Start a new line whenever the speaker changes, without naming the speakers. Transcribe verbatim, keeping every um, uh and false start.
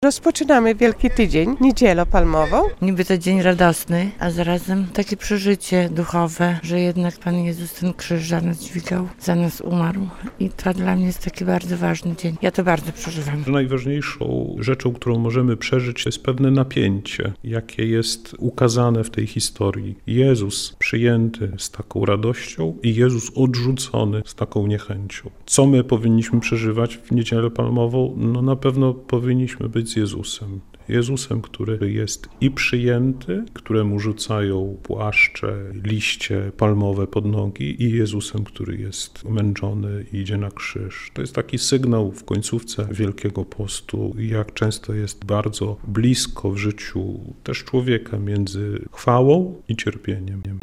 Rozpoczynamy Wielki Tydzień, Niedzielę Palmową.
Niby to dzień radosny, a zarazem takie przeżycie duchowe, że jednak Pan Jezus ten krzyż za nas dźwigał, za nas umarł. I to dla mnie jest taki bardzo ważny dzień. Ja to bardzo przeżywam.
Najważniejszą rzeczą, którą możemy przeżyć, jest pewne napięcie, jakie jest ukazane w tej historii. Jezus przyjęty z taką radością i Jezus odrzucony z taką niechęcią. Co my powinniśmy przeżywać w Niedzielę Palmową? No na pewno powinniśmy być z Jezusem. Jezusem, który jest i przyjęty, któremu rzucają płaszcze, liście palmowe pod nogi, i Jezusem, który jest męczony i idzie na krzyż. To jest taki sygnał w końcówce Wielkiego Postu, jak często jest bardzo blisko w życiu też człowieka między chwałą i cierpieniem.